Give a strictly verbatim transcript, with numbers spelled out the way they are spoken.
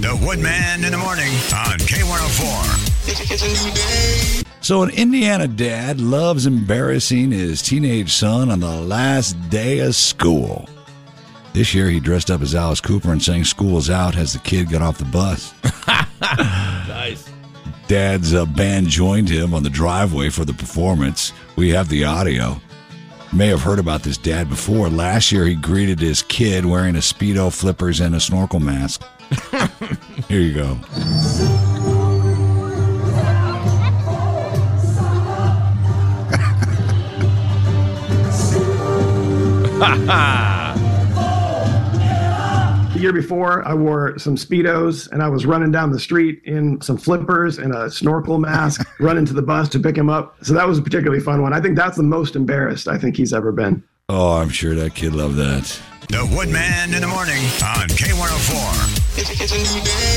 The Woodman in the morning on K one oh four. It's a new day. So an Indiana dad loves embarrassing his teenage son on the last day of school. This year he dressed up as Alice Cooper and sang "School's Out" as the kid got off the bus. Nice. Dad's uh, band joined him on the driveway for the performance. We have the audio. You may have heard about this dad before. Last year he greeted his kid wearing a Speedo, flippers, and a snorkel mask. Here you go. The year before, I wore some Speedos, and I was running down the street in some flippers and a snorkel mask, running to the bus to pick him up. So that was a particularly fun one. I think that's the most embarrassed I think he's ever been. Oh, I'm sure that kid loved that. The Woodman in the morning on K one oh four. It's a new day.